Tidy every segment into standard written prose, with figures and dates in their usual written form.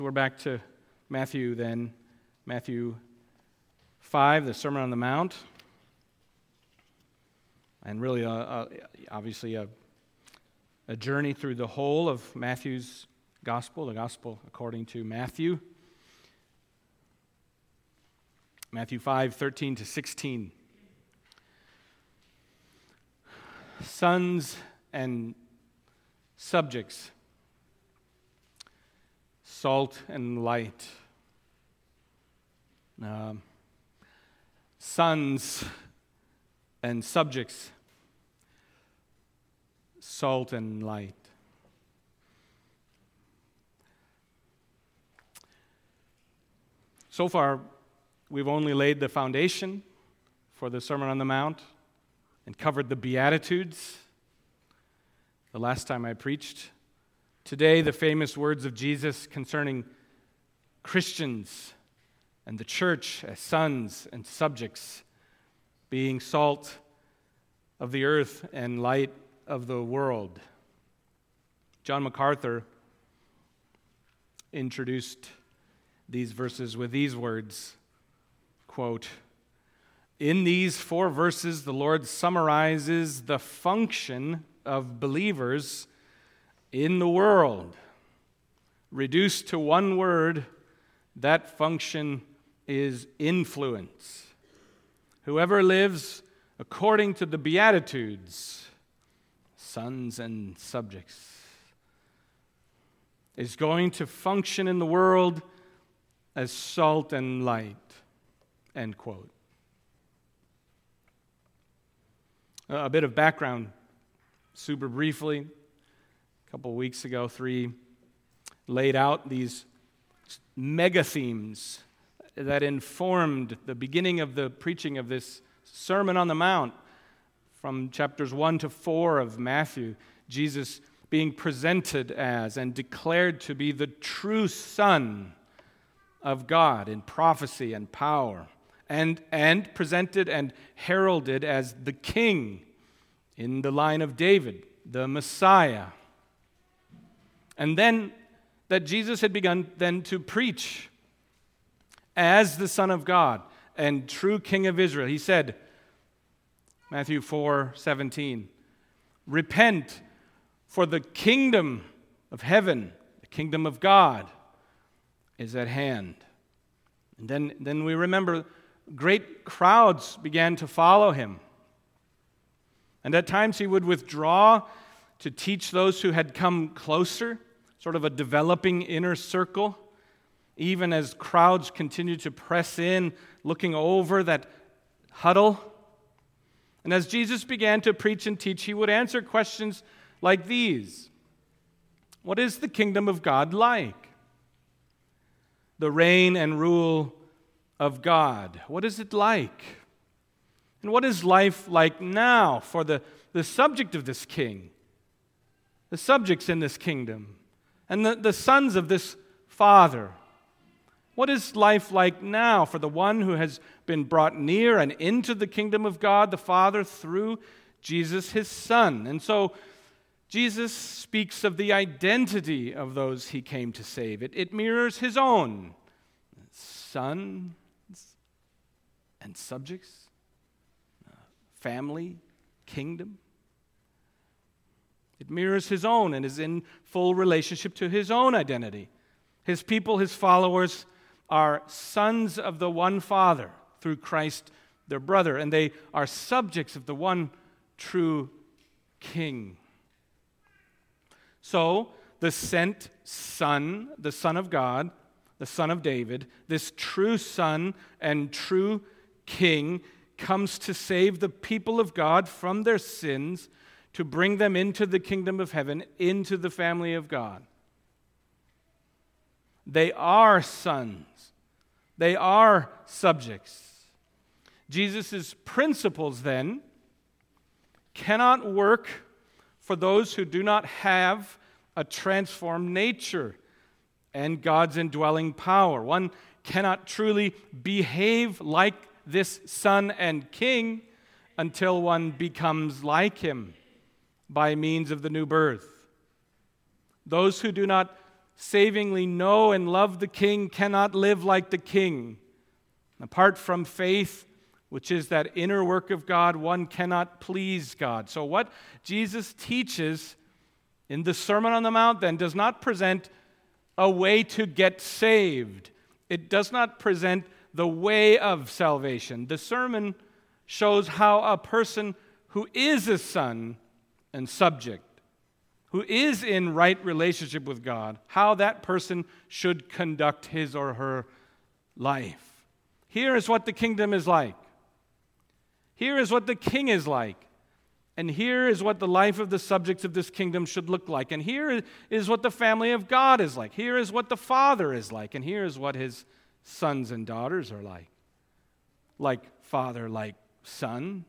We're back to Matthew then. Matthew 5, the Sermon on the Mount. And really, obviously, a journey through the whole of Matthew's gospel, the gospel according to Matthew. Matthew 5, 13 to 16. Sons and subjects, salt and light. Sons and subjects, salt and light. So far, we've only laid the foundation for the Sermon on the Mount and covered the Beatitudes the last time I preached. Today, the famous words of Jesus concerning Christians and the church as sons and subjects, being salt of the earth and light of the world. John MacArthur introduced these verses with these words, quote, "In these 4 verses, the Lord summarizes the function of believers in the world. Reduced to one word, that function is influence. Whoever lives according to the Beatitudes, sons and subjects, is going to function in the world as salt and light." End quote. A bit of background, super briefly. A couple of weeks ago, 3 laid out these mega themes that informed the beginning of the preaching of this Sermon on the Mount from chapters 1 to 4 of Matthew. Jesus being presented as and declared to be the true Son of God in prophecy and power, and presented and heralded as the King in the line of David, the Messiah. And then that Jesus had begun then to preach as the Son of God and true King of Israel. He said, Matthew 4:17, "Repent, for the kingdom of heaven, the kingdom of God, is at hand." And then we remember great crowds began to follow him. And at times he would withdraw to teach those who had come closer, sort of a developing inner circle, even as crowds continued to press in, looking over that huddle. And as Jesus began to preach and teach, he would answer questions like these. What is the kingdom of God like? The reign and rule of God, what is it like? And what is life like now for the subject of this king, the subjects in this kingdom, and the sons of this Father? What is life like now for the one who has been brought near and into the kingdom of God, the Father, through Jesus, his Son? And so Jesus speaks of the identity of those he came to save. It mirrors his own. Sons and subjects, family, kingdom. It mirrors his own and is in full relationship to his own identity. His people, his followers, are sons of the one Father through Christ, their brother, and they are subjects of the one true King. So, the sent Son, the Son of God, the Son of David, this true Son and true King, comes to save the people of God from their sins, to bring them into the kingdom of heaven, into the family of God. They are sons. They are subjects. Jesus' principles, then, cannot work for those who do not have a transformed nature and God's indwelling power. One cannot truly behave like this Son and King until one becomes like him by means of the new birth. Those who do not savingly know and love the King cannot live like the King. Apart from faith, which is that inner work of God, one cannot please God. So what Jesus teaches in the Sermon on the Mount then does not present a way to get saved. It does not present the way of salvation. The sermon shows how a person who is a son and subject, who is in right relationship with God, how that person should conduct his or her life. Here is what the kingdom is like. Here is what the king is like. And here is what the life of the subjects of this kingdom should look like. And here is what the family of God is like. Here is what the Father is like. And here is what his sons and daughters are like. Like Father, like Son.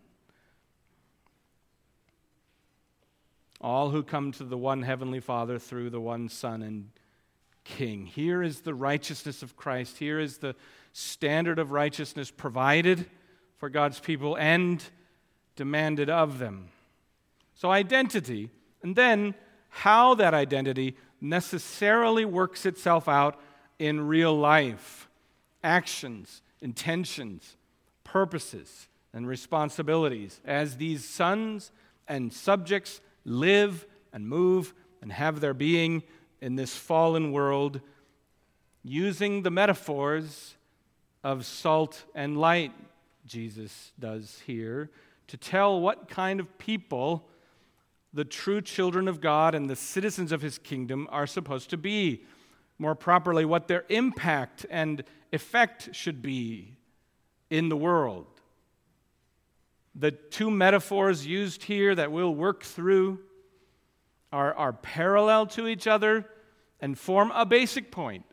All who come to the one heavenly Father through the one Son and King. Here is the righteousness of Christ. Here is the standard of righteousness provided for God's people and demanded of them. So identity, and then how that identity necessarily works itself out in real life. Actions, intentions, purposes, and responsibilities as these sons and subjects live and move and have their being in this fallen world, using the metaphors of salt and light, Jesus does here, to tell what kind of people the true children of God and the citizens of his kingdom are supposed to be. More properly, what their impact and effect should be in the world. The two metaphors used here that we'll work through are parallel to each other and form a basic point.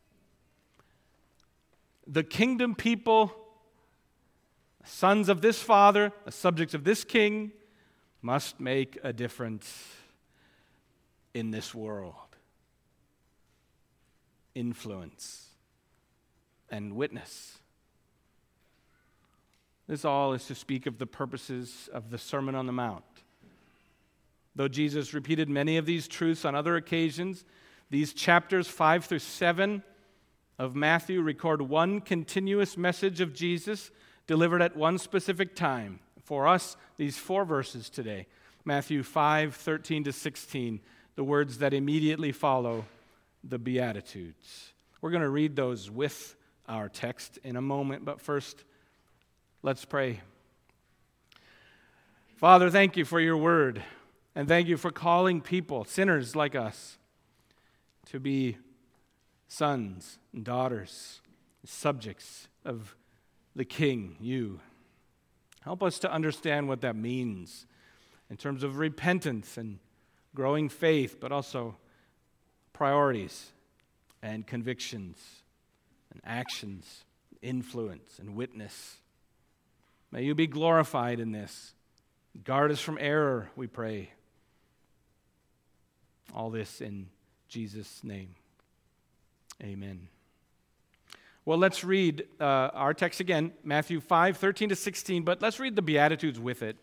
The kingdom people, sons of this Father, the subjects of this King, must make a difference in this world. Influence and witness. This all is to speak of the purposes of the Sermon on the Mount. Though Jesus repeated many of these truths on other occasions, these chapters 5 through 7 of Matthew record one continuous message of Jesus delivered at one specific time. For us, these 4 verses today, Matthew 5:13 to 16, the words that immediately follow the Beatitudes. We're going to read those with our text in a moment, but first, let's pray. Father, thank you for your word, and thank you for calling people, sinners like us, to be sons and daughters, subjects of the King, you. Help us to understand what that means in terms of repentance and growing faith, but also priorities and convictions and actions, influence and witness. May you be glorified in this. Guard us from error, we pray. All this in Jesus' name. Amen. Well, let's read our text again, Matthew 5:13 to 16, but let's read the Beatitudes with it.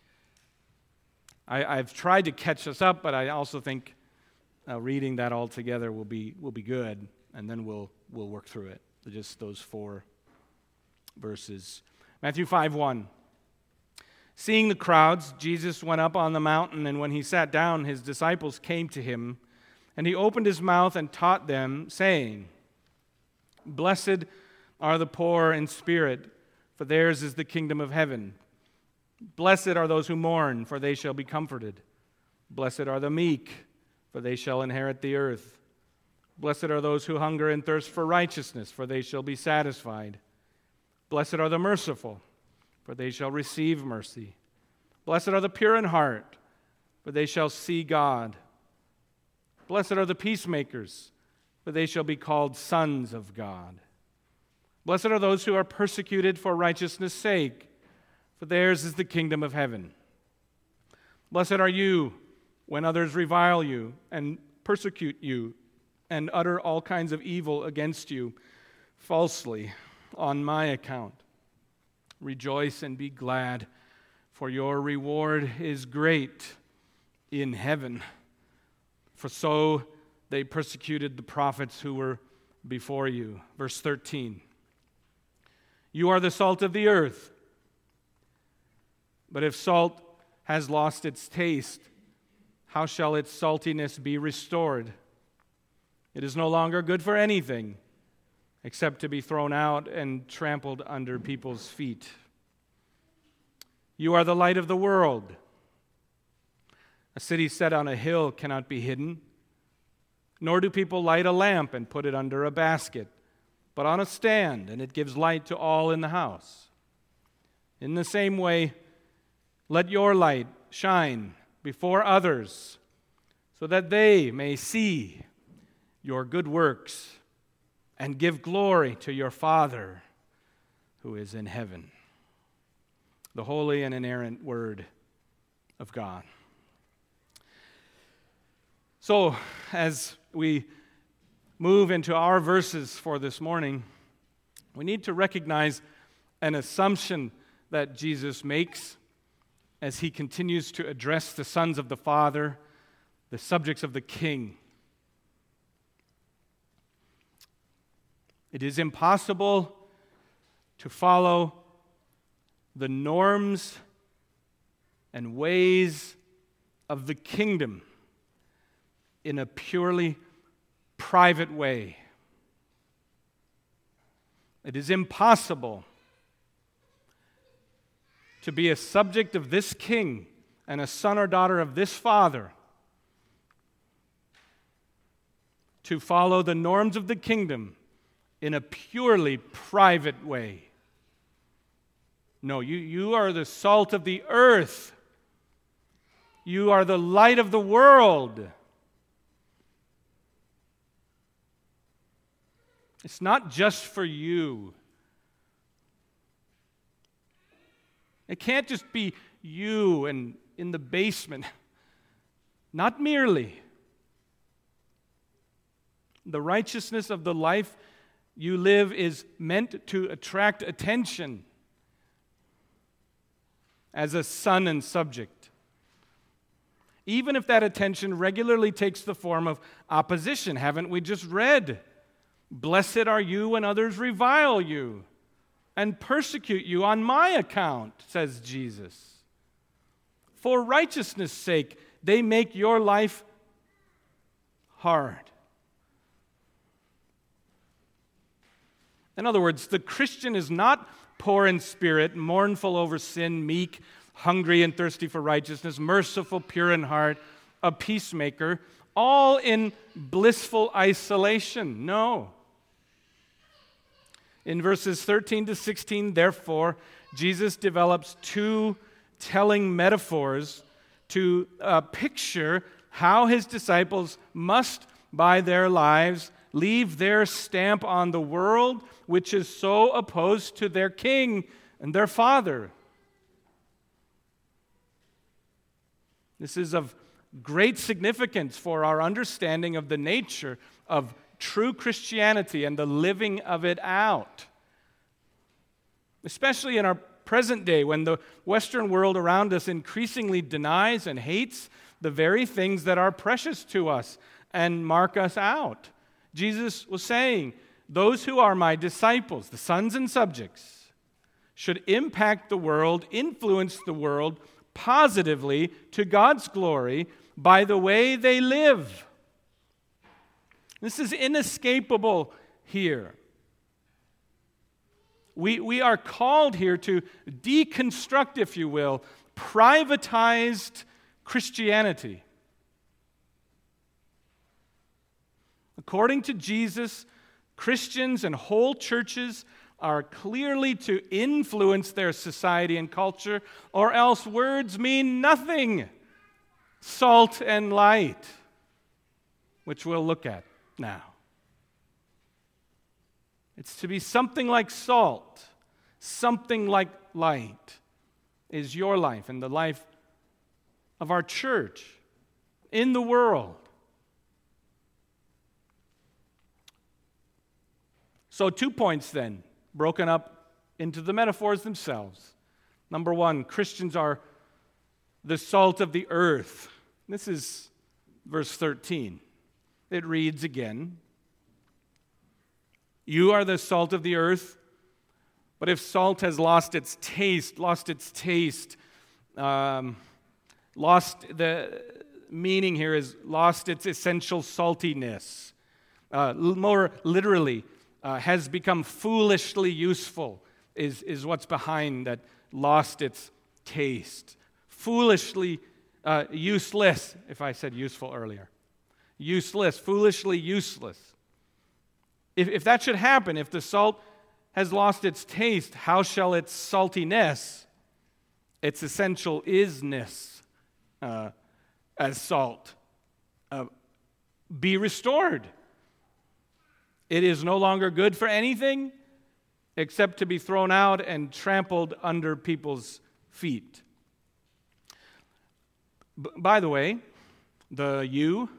I've tried to catch us up, but I also think reading that all together will be good, and then we'll work through it. Just those 4 verses. Matthew 5:1. Seeing the crowds, Jesus went up on the mountain, and when he sat down, his disciples came to him, and he opened his mouth and taught them, saying, Blessed are the poor in spirit, for theirs is the kingdom of heaven. Blessed are those who mourn, for they shall be comforted. Blessed are the meek, for they shall inherit the earth. Blessed are those who hunger and thirst for righteousness, for they shall be satisfied. Blessed are the merciful, for they shall receive mercy. Blessed are the pure in heart, for they shall see God. Blessed are the peacemakers, for they shall be called sons of God. Blessed are those who are persecuted for righteousness' sake, for theirs is the kingdom of heaven. Blessed are you when others revile you and persecute you and utter all kinds of evil against you falsely on my account. Rejoice and be glad, for your reward is great in heaven. For so they persecuted the prophets who were before you. Verse 13. You are the salt of the earth. But if salt has lost its taste, how shall its saltiness be restored? It is no longer good for anything except to be thrown out and trampled under people's feet. You are the light of the world. A city set on a hill cannot be hidden, nor do people light a lamp and put it under a basket, but on a stand, and it gives light to all in the house. In the same way, let your light shine before others, so that they may see your good works and give glory to your Father who is in heaven. The holy and inerrant Word of God. So, as we move into our verses for this morning, we need to recognize an assumption that Jesus makes as he continues to address the sons of the Father, the subjects of the King. It is impossible to follow the norms and ways of the kingdom in a purely private way. It is impossible to be a subject of this king and a son or daughter of this father, to follow the norms of the kingdom in a purely private way. No, you are the salt of the earth. You are the light of the world. It's not just for you. It can't just be you and in the basement. Not merely. The righteousness of the life you live is meant to attract attention as a son and subject, even if that attention regularly takes the form of opposition. Haven't we just read? Blessed are you when others revile you and persecute you on my account, says Jesus. For righteousness' sake, they make your life hard. In other words, the Christian is not poor in spirit, mournful over sin, meek, hungry and thirsty for righteousness, merciful, pure in heart, a peacemaker, all in blissful isolation. No. In verses 13 to 16, therefore, Jesus develops two telling metaphors to picture how his disciples must, by their lives, leave their stamp on the world which is so opposed to their king and their father. This is of great significance for our understanding of the nature of true Christianity and the living of it out. Especially in our present day, when the Western world around us increasingly denies and hates the very things that are precious to us and mark us out. Jesus was saying, those who are my disciples, the sons and subjects, should impact the world, influence the world positively to God's glory by the way they live. This is inescapable here. We are called here to deconstruct, if you will, privatized Christianity. According to Jesus, Christians and whole churches are clearly to influence their society and culture, or else words mean nothing. Salt and light, which we'll look at now. It's to be something like salt, something like light is your life and the life of our church in the world. So 2 points then, broken up into the metaphors themselves. Number one, Christians are the salt of the earth. This is verse 13. It reads again, "You are the salt of the earth, but if salt has lost the meaning here is lost its essential saltiness. More literally, has become foolishly useful is what's behind that lost its taste. Foolishly useless, if I said useful earlier. Useless, foolishly useless. If that should happen, if the salt has lost its taste, how shall its saltiness, its essential isness as salt, be restored? It is no longer good for anything except to be thrown out and trampled under people's feet. By the way, the you,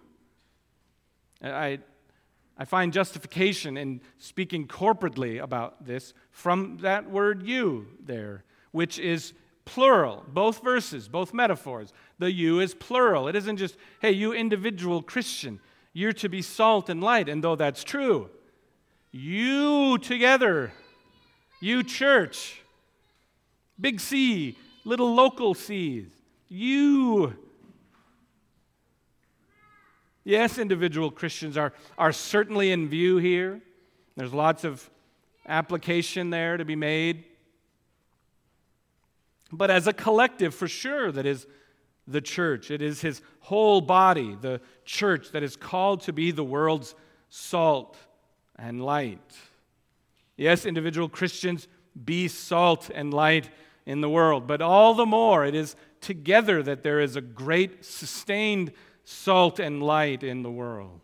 I find justification in speaking corporately about this from that word you there, which is plural. Both verses, both metaphors. The you is plural. It isn't just, hey, you individual Christian, you're to be salt and light. And though that's true, you together, you church, big C, little local C's, you. Yes, individual Christians are certainly in view here. There's lots of application there to be made. But as a collective, for sure, that is the church. It is his whole body, the church, that is called to be the world's salt and light. Yes, individual Christians, be salt and light in the world. But all the more, it is together that there is a great, sustained salt and light in the world.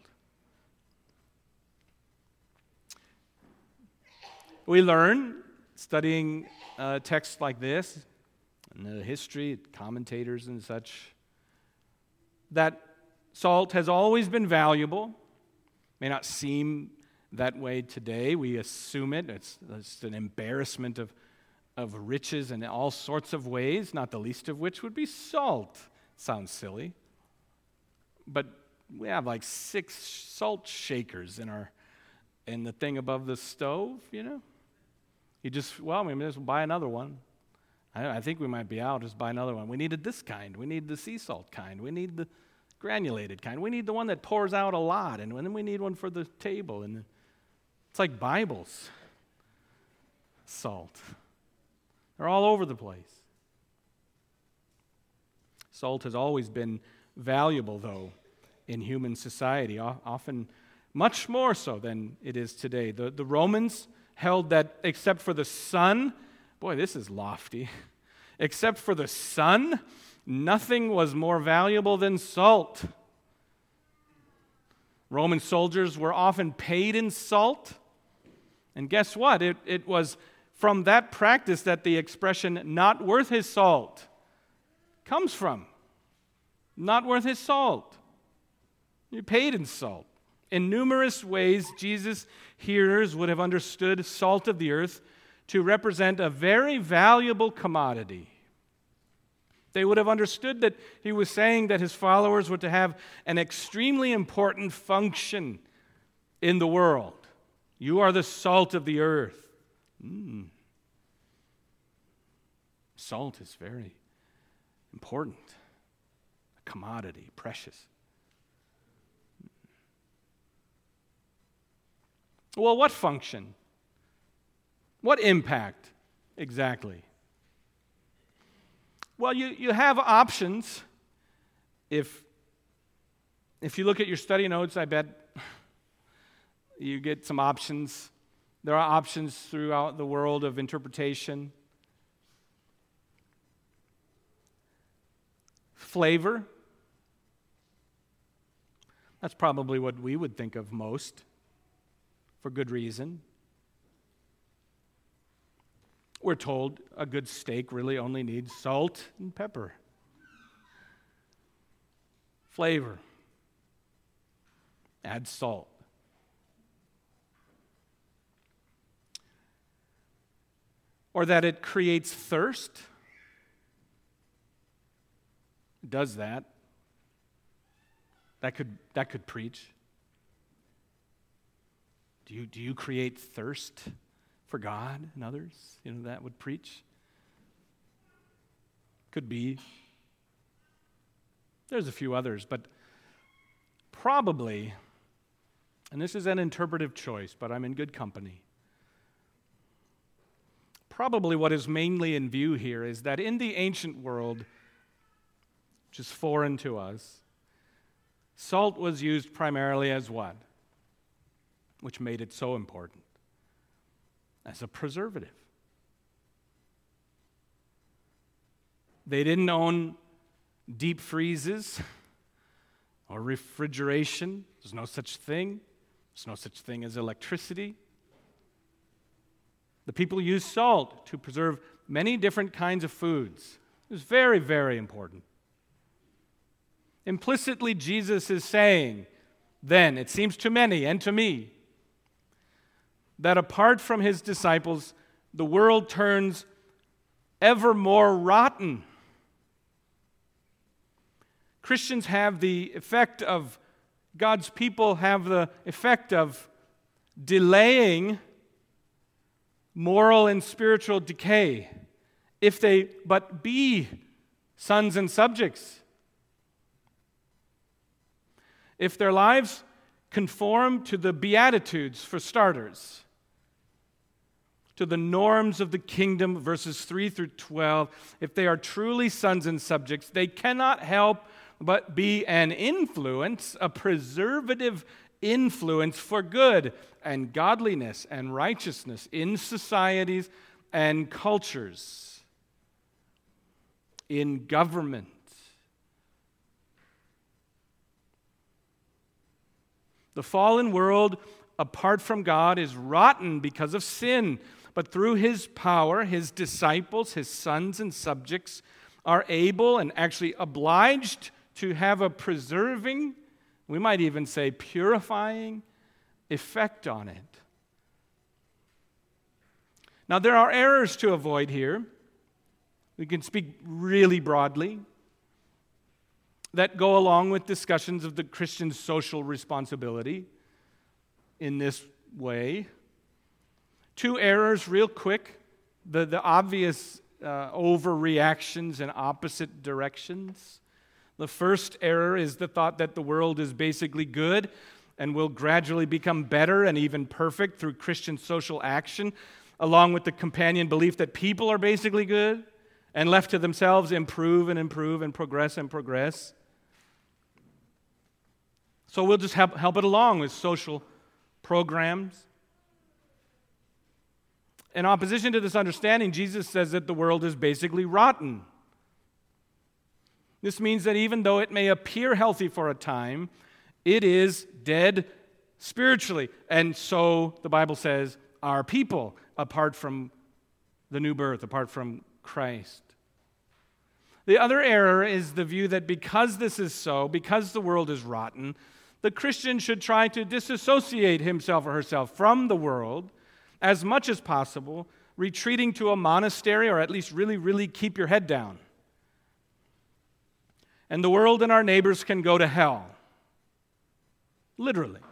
We learn, studying texts like this, and the history, commentators and such, that salt has always been valuable. May not seem that way today. We assume it. It's an embarrassment of riches in all sorts of ways, not the least of which would be salt. Sounds silly. But we have like 6 salt shakers in the thing above the stove, you know. We may just buy another one. I think we might be out, just buy another one. We needed this kind. We need the sea salt kind. We need the granulated kind. We need the one that pours out a lot, and then we need one for the table. And it's like Bibles. Salt. They're all over the place. Salt has always been valuable, though, in human society, often much more so than it is today. The Romans held that except for the sun, boy, this is lofty, except for the sun, nothing was more valuable than salt. Roman soldiers were often paid in salt, and guess what? It was from that practice that the expression, not worth his salt, comes from. Not worth his salt. You're paid in salt. In numerous ways, Jesus' hearers would have understood salt of the earth to represent a very valuable commodity. They would have understood that he was saying that his followers were to have an extremely important function in the world. You are the salt of the earth. Salt is very important. A commodity, precious. Well, what function? What impact exactly? Well, you have options. If you look at your study notes, I bet you get some options. There are options throughout the world of interpretation. Flavor. That's probably what we would think of most, for good reason. We're told a good steak really only needs salt and pepper. Flavor. Add salt. Or that it creates thirst. It does that. That could preach. Do you create thirst for God and others? That would preach. Could be. There's a few others, but probably, and this is an interpretive choice, but I'm in good company. Probably what is mainly in view here is that in the ancient world, which is foreign to us, salt was used primarily as what? Which made it so important. As a preservative. They didn't own deep freezes or refrigeration. There's no such thing. There's no such thing as electricity. The people used salt to preserve many different kinds of foods. It was very, very important. Implicitly, Jesus is saying, then, it seems to many and to me, that apart from his disciples, the world turns ever more rotten. Christians have the effect of, God's people have the effect of delaying moral and spiritual decay if they but be sons and subjects. If their lives conform to the Beatitudes, for starters, to the norms of the kingdom, verses 3 through 12, if they are truly sons and subjects, they cannot help but be an influence, a preservative influence for good and godliness and righteousness in societies and cultures, in government. The fallen world, apart from God, is rotten because of sin. But through his power, his disciples, his sons and subjects, are able and actually obliged to have a preserving, we might even say purifying, effect on it. Now, there are errors to avoid here. We can speak really broadly that go along with discussions of the Christian's social responsibility in this way. Two errors, real quick. The obvious overreactions in opposite directions. The first error is the thought that the world is basically good and will gradually become better and even perfect through Christian social action, along with the companion belief that people are basically good and left to themselves improve and improve and progress and progress. So we'll just help it along with social programs. In opposition to this understanding, Jesus says that the world is basically rotten. This means that even though it may appear healthy for a time, it is dead spiritually. And so, the Bible says, are people apart from the new birth, apart from Christ. The other error is the view that because this is so, because the world is rotten, the Christian should try to disassociate himself or herself from the world as much as possible, retreating to a monastery or at least really, really keep your head down. And the world and our neighbors can go to hell. Literally.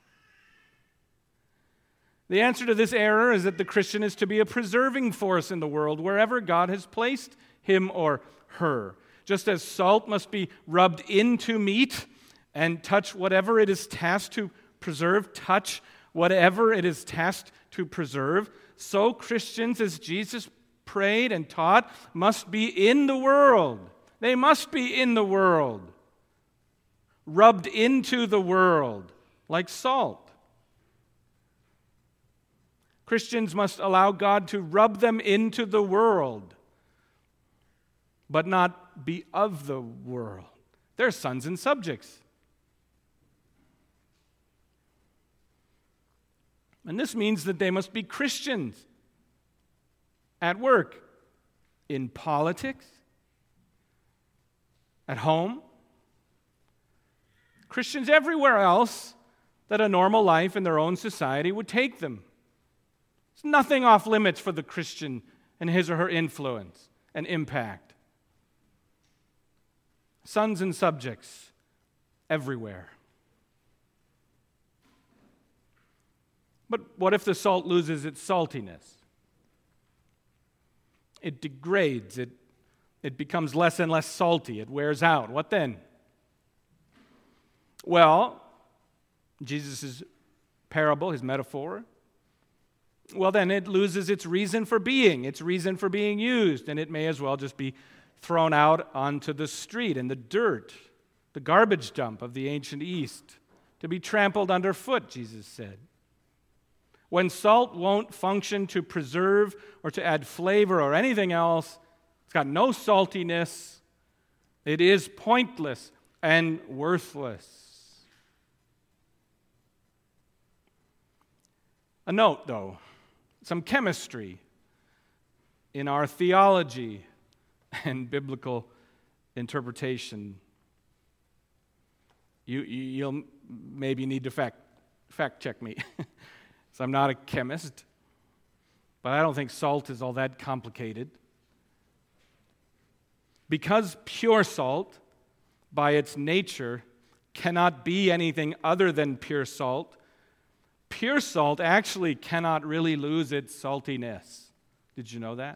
The answer to this error is that the Christian is to be a preserving force in the world wherever God has placed him or her. Just as salt must be rubbed into meat and touch whatever it is tasked to preserve, so Christians, as Jesus prayed and taught, must be in the world. They must be in the world, rubbed into the world like salt. Christians must allow God to rub them into the world, but not be of the world. They're sons and subjects. And this means that they must be Christians at work, in politics, at home, Christians everywhere else that a normal life in their own society would take them. There's nothing off limits for the Christian and his or her influence and impact. Sons and subjects everywhere. But what if the salt loses its saltiness? It degrades. It becomes less and less salty. It wears out. What then? Well, Jesus' parable, his metaphor, well, then it loses its reason for being, its reason for being used, and it may as well just be thrown out onto the street in the dirt, the garbage dump of the ancient East, to be trampled underfoot, Jesus said. When salt won't function to preserve or to add flavor or anything else, it's got no saltiness, it is pointless and worthless. A note, though, some chemistry in our theology and biblical interpretation. You'll maybe need to fact check me. So I'm not a chemist, but I don't think salt is all that complicated. Because pure salt, by its nature, cannot be anything other than pure salt actually cannot really lose its saltiness. Did you know that?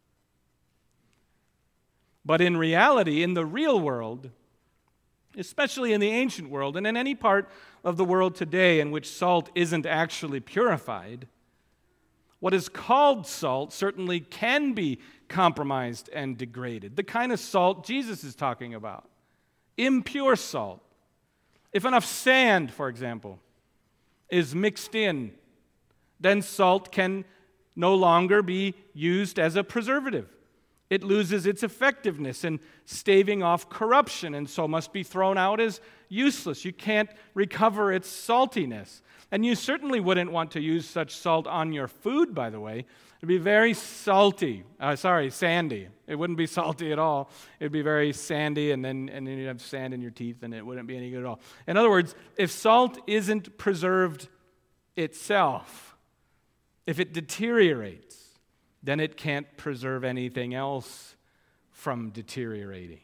But in reality, in the real world, especially in the ancient world, and in any part of the world today in which salt isn't actually purified, what is called salt certainly can be compromised and degraded. The kind of salt Jesus is talking about. Impure salt. If enough sand, for example, is mixed in, then salt can no longer be used as a preservative. It loses its effectiveness in staving off corruption and so must be thrown out as useless. You can't recover its saltiness. And you certainly wouldn't want to use such salt on your food, by the way. It'd be very sandy. It wouldn't be salty at all. It'd be very sandy, and then you'd have sand in your teeth, and it wouldn't be any good at all. In other words, if salt isn't preserved itself, if it deteriorates, then it can't preserve anything else from deteriorating.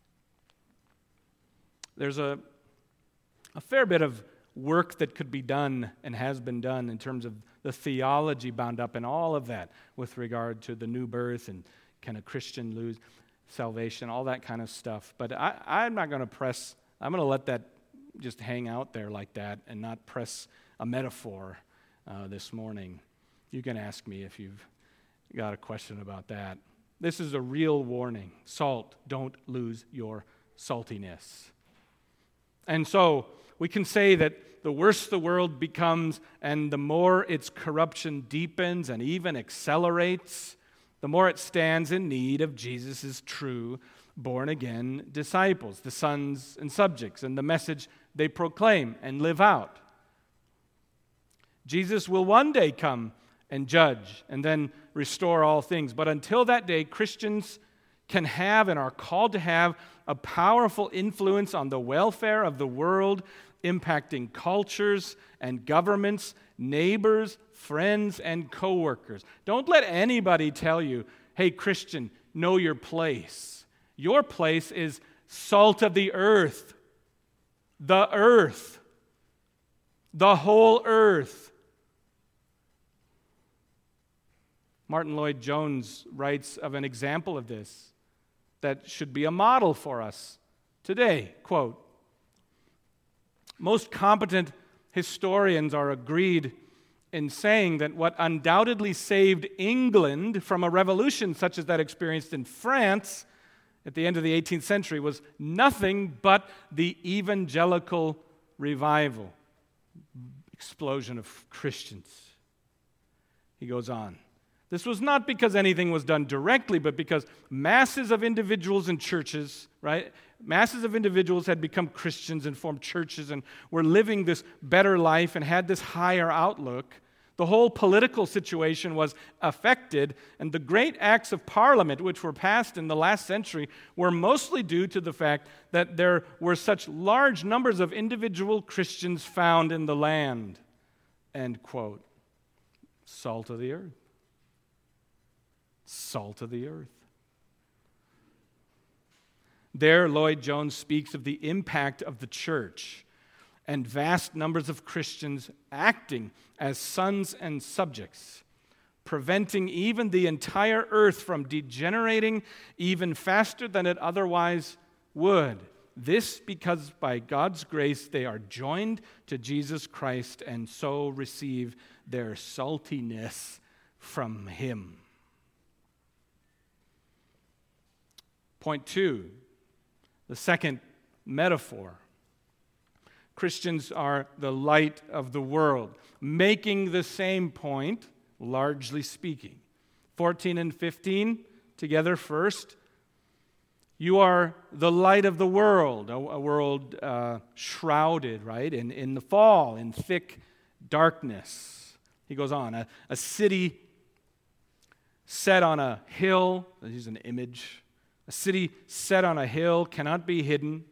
There's a fair bit of work that could be done and has been done in terms of the theology bound up in all of that with regard to the new birth and can a Christian lose salvation, all that kind of stuff. But I'm not going to press, I'm going to let that just hang out there like that and not press a metaphor this morning. You can ask me if you've got a question about that. This is a real warning. Salt, don't lose your saltiness. And so we can say that the worse the world becomes and the more its corruption deepens and even accelerates, the more it stands in need of Jesus' true born-again disciples, the sons and subjects, and the message they proclaim and live out. Jesus will one day come and judge and then restore all things. But until that day, Christians can have and are called to have a powerful influence on the welfare of the world, impacting cultures and governments, neighbors, friends, and co-workers. Don't let anybody tell you, hey, Christian, know your place. Your place is salt of the earth, the whole earth. Martin Lloyd-Jones writes of an example of this that should be a model for us today. Quote, most competent historians are agreed in saying that what undoubtedly saved England from a revolution such as that experienced in France at the end of the 18th century was nothing but the evangelical revival, explosion of Christians. He goes on. This was not because anything was done directly, but because masses of individuals and churches, right? Masses of individuals had become Christians and formed churches and were living this better life and had this higher outlook. The whole political situation was affected, and the great acts of Parliament, which were passed in the last century, were mostly due to the fact that there were such large numbers of individual Christians found in the land. End quote. Salt of the earth. Salt of the earth. There, Lloyd-Jones speaks of the impact of the church and vast numbers of Christians acting as sons and subjects, preventing even the entire earth from degenerating even faster than it otherwise would. This because by God's grace they are joined to Jesus Christ and so receive their saltiness from Him. Point 2, the second metaphor. Christians are the light of the world, making the same point, largely speaking. 14 and 15, together first. You are the light of the world, a world shrouded, right, in the fall, in thick darkness. He goes on, a city set on a hill, this is an image, a city set on a hill cannot be hidden.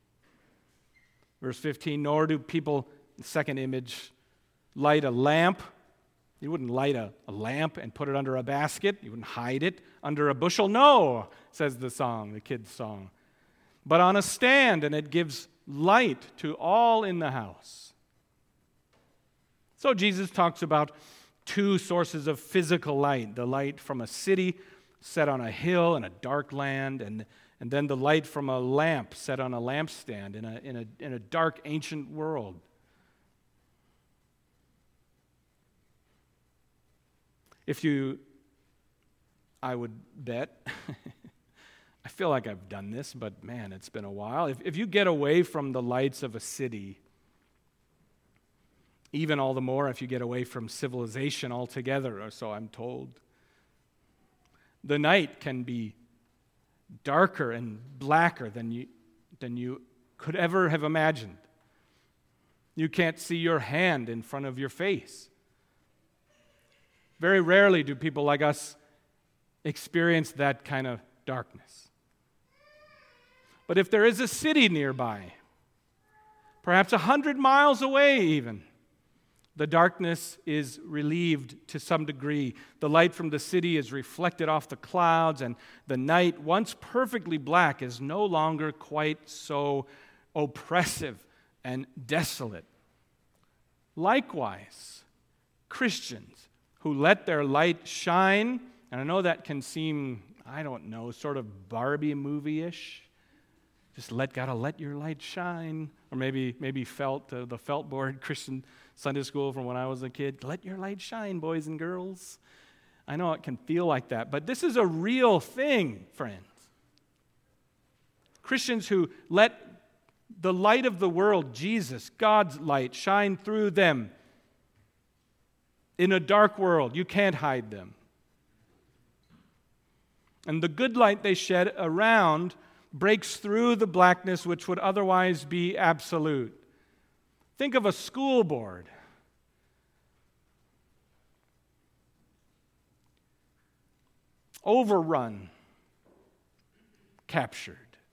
Verse 15, nor do people, the second image, light a lamp. You wouldn't light a lamp and put it under a basket. You wouldn't hide it under a bushel. No, says the song, the kids' song. But on a stand, and it gives light to all in the house. So Jesus talks about two sources of physical light. The light from a city set on a hill in a dark land, and then the light from a lamp set on a lampstand in a dark ancient world. I would bet, I feel like I've done this, but man, it's been a while. If you get away from the lights of a city, even all the more if you get away from civilization altogether, or so I'm told, the night can be darker and blacker than you could ever have imagined. You can't see your hand in front of your face. Very rarely do people like us experience that kind of darkness. But if there is a city nearby, perhaps 100 miles away even, the darkness is relieved to some degree. The light from the city is reflected off the clouds, and the night, once perfectly black, is no longer quite so oppressive and desolate. Likewise, Christians who let their light shine, and I know that can seem, sort of Barbie movie-ish. Just gotta let your light shine. Or maybe the felt board Christian Sunday school from when I was a kid. Let your light shine, boys and girls. I know it can feel like that, but this is a real thing, friends. Christians who let the light of the world, Jesus, God's light, shine through them. In a dark world, you can't hide them. And the good light they shed around breaks through the blackness which would otherwise be absolute. Think of a school board. Overrun, captured,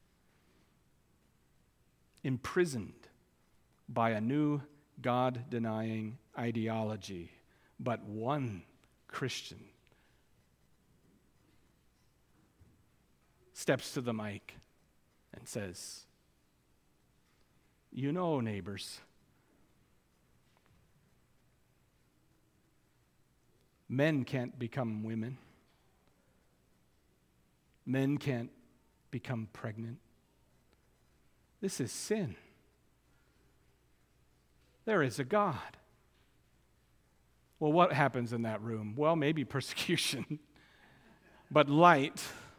imprisoned by a new God-denying ideology. But one Christian steps to the mic and says, "You know, neighbors, men can't become women. Men can't become pregnant. This is sin. There is a God." Well, what happens in that room? Well, maybe persecution, but light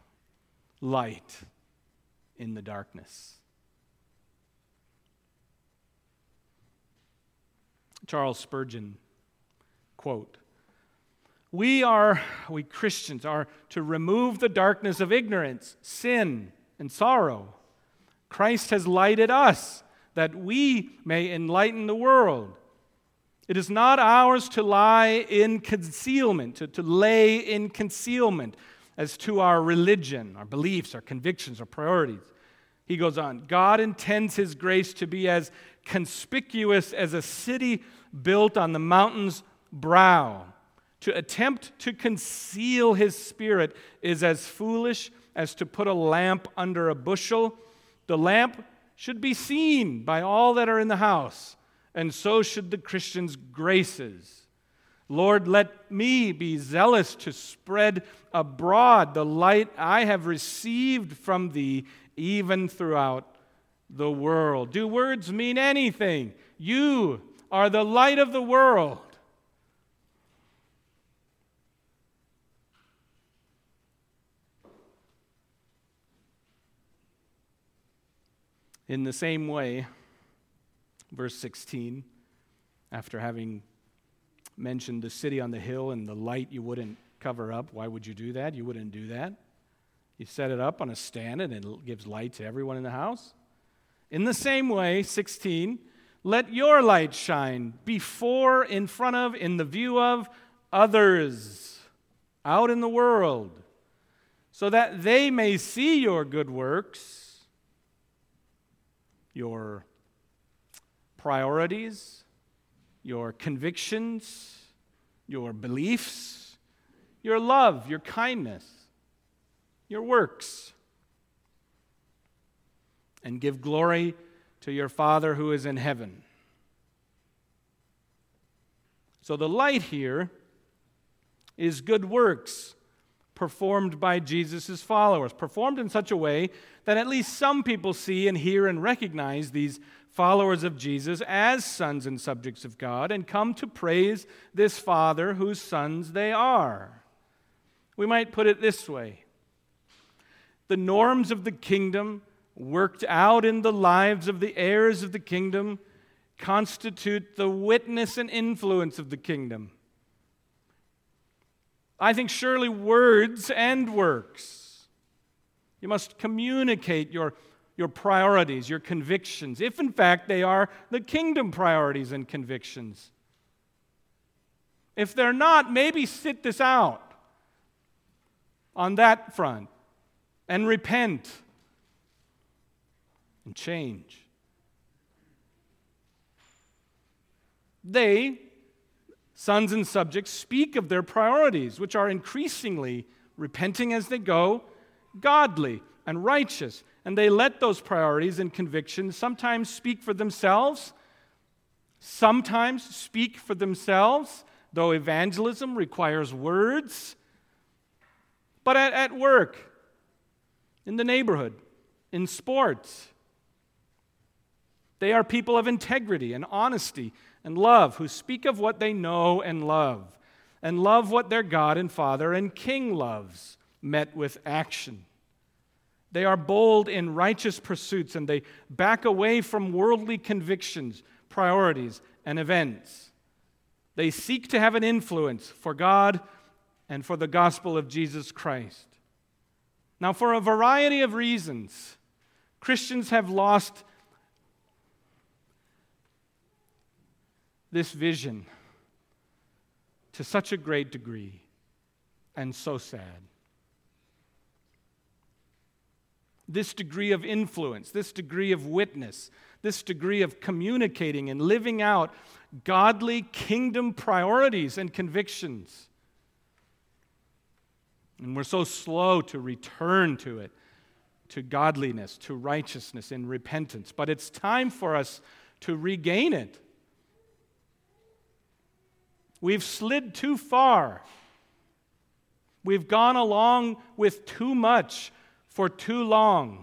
in the darkness. Charles Spurgeon, quote, we Christians are to remove the darkness of ignorance, sin, and sorrow. Christ has lighted us that we may enlighten the world. It is not ours to lie in concealment, to lay in concealment as to our religion, our beliefs, our convictions, our priorities. He goes on, God intends His grace to be as conspicuous as a city built on the mountain's brow. To attempt to conceal His Spirit is as foolish as to put a lamp under a bushel. The lamp should be seen by all that are in the house, and so should the Christian's graces. Lord, let me be zealous to spread abroad the light I have received from Thee, even throughout the world. Do words mean anything? You are the light of the world. In the same way, verse 16, after having mentioned the city on the hill and the light you wouldn't cover up, why would you do that? You wouldn't do that. You set it up on a stand and it gives light to everyone in the house. In the same way, 16, let your light shine before, in front of, in the view of others out in the world, so that they may see your good works, your priorities, your convictions, your beliefs, your love, your kindness, your works, and give glory to your Father who is in heaven. So the light here is good works performed by Jesus' followers, performed in such a way that at least some people see and hear and recognize these followers of Jesus as sons and subjects of God and come to praise this Father whose sons they are. We might put it this way: the norms of the kingdom worked out in the lives of the heirs of the kingdom constitute the witness and influence of the kingdom. I think surely words and works. You must communicate your priorities, your convictions, if in fact they are the kingdom priorities and convictions. If they're not, maybe sit this out on that front and repent and change. They, sons and subjects, speak of their priorities, which are increasingly, repenting as they go, godly and righteous. And they let those priorities and convictions sometimes speak for themselves, though evangelism requires words. But at work, in the neighborhood, in sports, they are people of integrity and honesty and love, who speak of what they know and love what their God and Father and King loves, met with action. They are bold in righteous pursuits, and they back away from worldly convictions, priorities, and events. They seek to have an influence for God and for the gospel of Jesus Christ. Now, for a variety of reasons, Christians have lost this vision to such a great degree, and so sad. This degree of influence, this degree of witness, this degree of communicating and living out godly kingdom priorities and convictions. And we're so slow to return to it, to godliness, to righteousness, and repentance. But it's time for us to regain it. We've slid too far. We've gone along with too much for too long.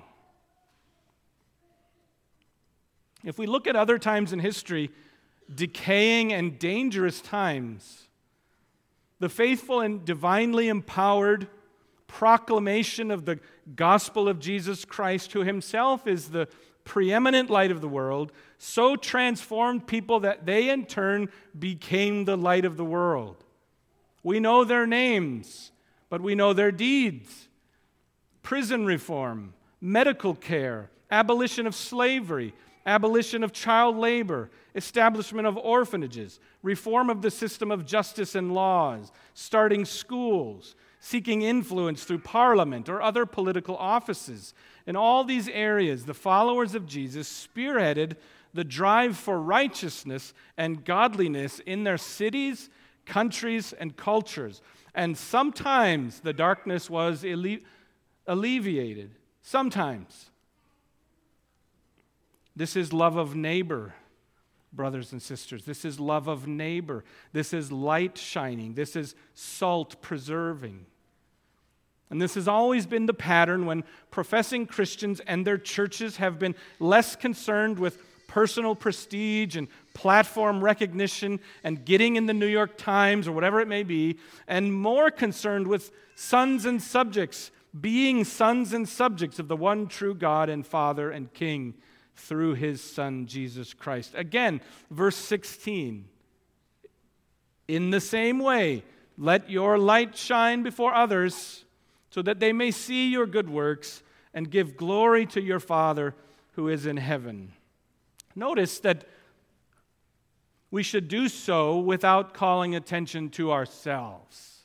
If we look at other times in history, decaying and dangerous times, the faithful and divinely empowered proclamation of the gospel of Jesus Christ, who himself is the preeminent light of the world, so transformed people that they in turn became the light of the world. We know their names, but we know their deeds. Prison reform, medical care, abolition of slavery, abolition of child labor, establishment of orphanages, reform of the system of justice and laws, starting schools, seeking influence through parliament or other political offices. In all these areas, the followers of Jesus spearheaded the drive for righteousness and godliness in their cities, countries, and cultures. And sometimes the darkness was alleviated. Sometimes. This is love of neighbor, brothers and sisters. This is love of neighbor. This is light shining. This is salt preserving. And this has always been the pattern when professing Christians and their churches have been less concerned with personal prestige and platform recognition and getting in the New York Times or whatever it may be, and more concerned with sons and subjects, being sons and subjects of the one true God and Father and King through His Son, Jesus Christ. Again, verse 16. In the same way, let your light shine before others, so that they may see your good works and give glory to your Father who is in heaven. Notice that we should do so without calling attention to ourselves.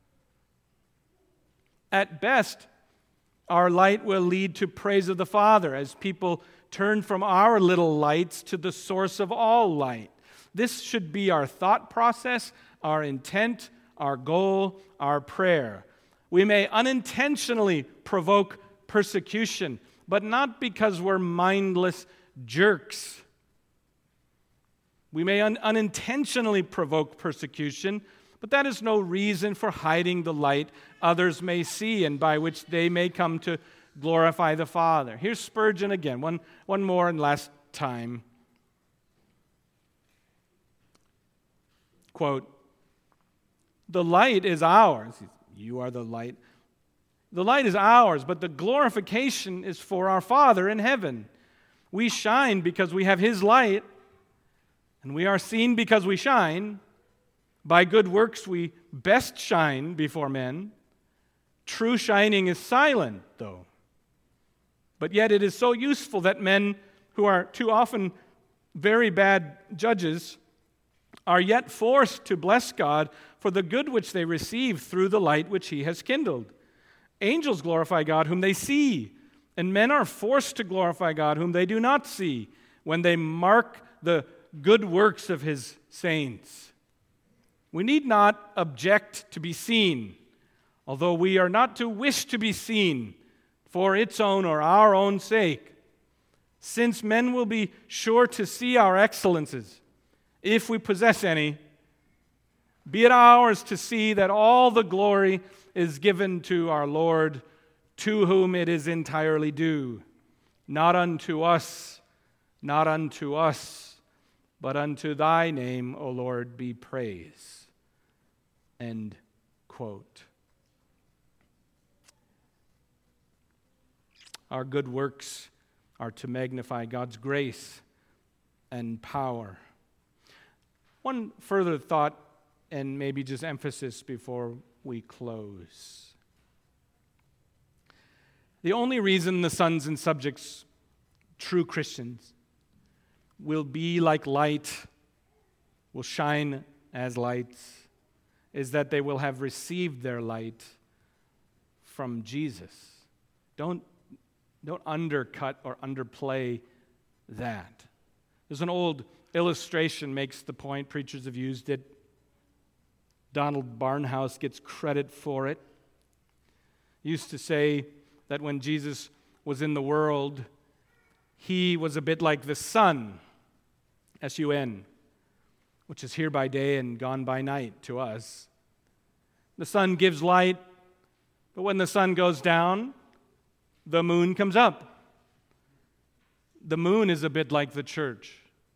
At best, our light will lead to praise of the Father as people turn from our little lights to the source of all light. This should be our thought process, our intent, our goal, our prayer. We may unintentionally provoke persecution, but not because we're mindless jerks. We may unintentionally provoke persecution, but that is no reason for hiding the light others may see and by which they may come to glorify the Father. Here's Spurgeon again, one more and last time. Quote, "The light is ours." You are the light. "The light is ours, but the glorification is for our Father in heaven. We shine because we have His light, and we are seen because we shine. By good works we best shine before men. True shining is silent, though. But yet it is so useful that men who are too often very bad judges are yet forced to bless God for the good which they receive through the light which He has kindled. Angels glorify God whom they see, and men are forced to glorify God whom they do not see when they mark the good works of His saints. We need not object to be seen, although we are not to wish to be seen for its own or our own sake, since men will be sure to see our excellences, if we possess any. Be it ours to see that all the glory is given to our Lord, to whom it is entirely due, not unto us, but unto Thy name, O Lord, be praise." End quote. Our good works are to magnify God's grace and power. One further thought and maybe just emphasis before we close. The only reason the sons and subjects, true Christians, will be like light, will shine as lights, is that they will have received their light from Jesus. Don't undercut or underplay that. There's an old illustration makes the point, preachers have used it. Donald Barnhouse gets credit for it. He used to say that when Jesus was in the world, He was a bit like the sun, S-U-N, which is here by day and gone by night to us. The sun gives light, but when the sun goes down, the moon comes up. The moon is a bit like the church.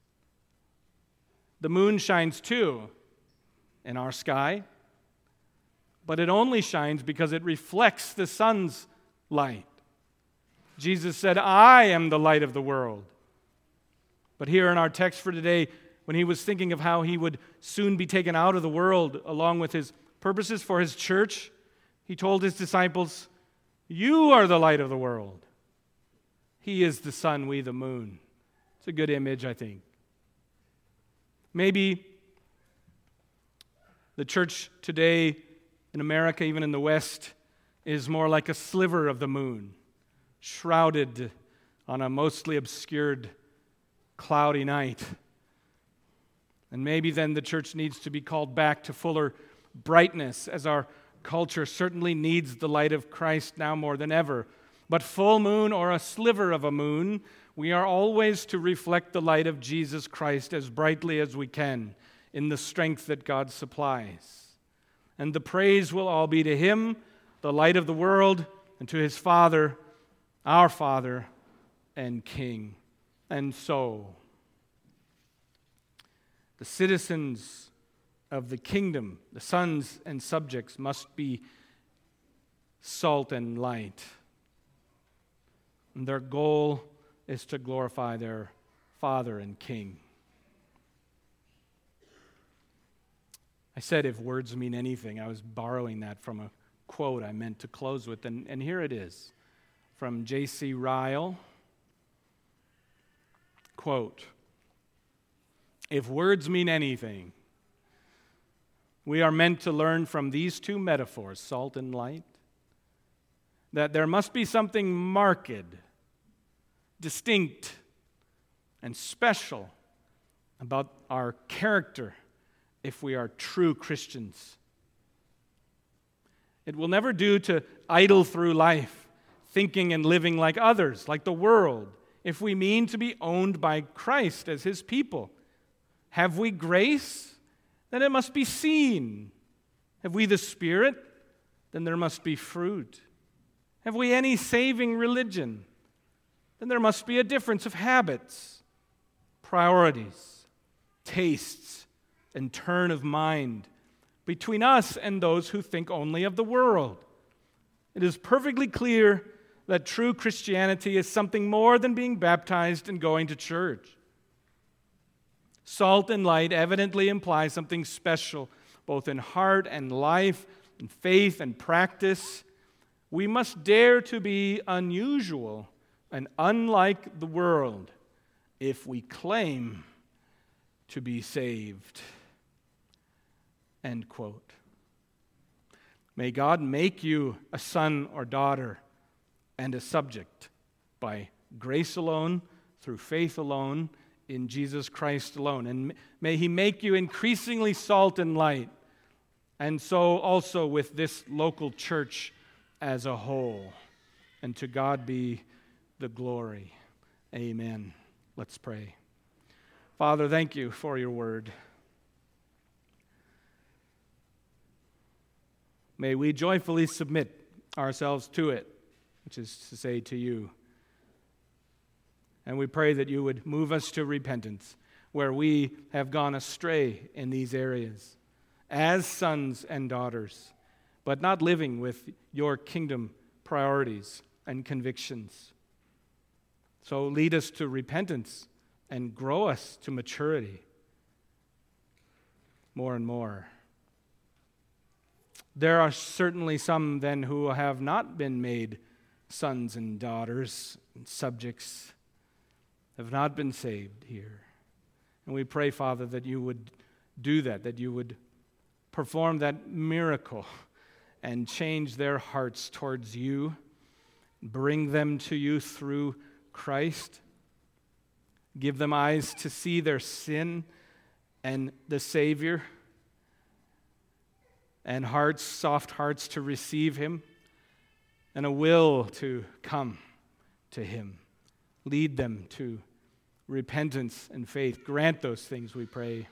The moon shines too in our sky, but it only shines because it reflects the sun's light. Jesus said, "I am the light of the world." But here in our text for today, when He was thinking of how He would soon be taken out of the world along with His purposes for His church, He told His disciples, "You are the light of the world." He is the sun, we the moon. It's a good image, I think. Maybe the church today in America, even in the West, is more like a sliver of the moon, shrouded on a mostly obscured, cloudy night. And maybe then the church needs to be called back to fuller brightness, as our culture certainly needs the light of Christ now more than ever. But full moon or a sliver of a moon, we are always to reflect the light of Jesus Christ as brightly as we can in the strength that God supplies. And the praise will all be to Him, the light of the world, and to His Father, our Father and King. And so, the citizens of the kingdom, the sons and subjects, must be salt and light. And their goal is to glorify their Father and King. I said if words mean anything, I was borrowing that from a quote I meant to close with, and here it is from J.C. Ryle. Quote, "If words mean anything, we are meant to learn from these two metaphors, salt and light, that there must be something marked, distinct, and special about our character if we are true Christians. It will never do to idle through life, thinking and living like others, like the world, if we mean to be owned by Christ as His people. Have we grace? Then it must be seen. Have we the Spirit? Then there must be fruit. Have we any saving religion? Then there must be a difference of habits, priorities, tastes, and turn of mind between us and those who think only of the world. It is perfectly clear that true Christianity is something more than being baptized and going to church. Salt and light evidently imply something special, both in heart and life, in faith and practice. We must dare to be unusual and unlike the world if we claim to be saved." End quote. May God make you a son or daughter and a subject by grace alone, through faith alone, in Jesus Christ alone. And may He make you increasingly salt and light, and so also with this local church as a whole. And to God be the glory. Amen. Let's pray. Father, thank You for Your word. May we joyfully submit ourselves to it, which is to say to You. And we pray that You would move us to repentance where we have gone astray in these areas as sons and daughters, but not living with Your kingdom priorities and convictions. So lead us to repentance and grow us to maturity more and more. There are certainly some then who have not been made sons and daughters and subjects, have not been saved here. And we pray, Father, that You would do that You would perform that miracle and change their hearts towards You, bring them to You through Christ, give them eyes to see their sin and the Savior, and hearts, soft hearts to receive Him, and a will to come to Him. Lead them to repentance and faith. Grant those things, we pray.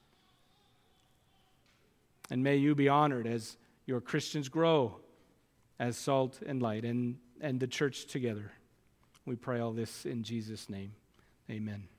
And may You be honored as Your Christians grow as salt and light, and the church together. We pray all this in Jesus' name. Amen.